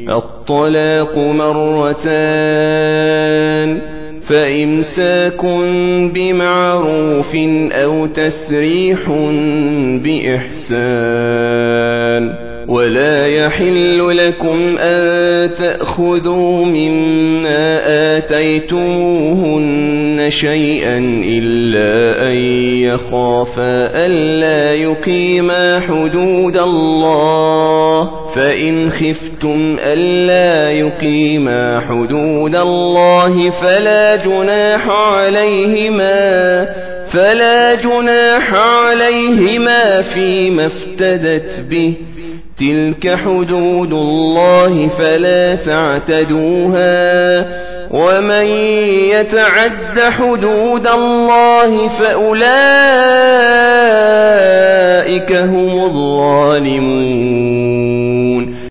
الطلاق مرتان، فإمساك بمعروف أو تسريح بإحسان. ولا يحل لكم أن تأخذوا مما آتيتموهن شيئا إلا أن يخافا ألا يقيما حدود الله، فإن خفتم ألا يقيما حدود الله فلا جناح عليهما فيما افتدت به، تلك حدود الله فلا تعتدوها، ومن يتعد حدود الله فأولئك هم الظالمون.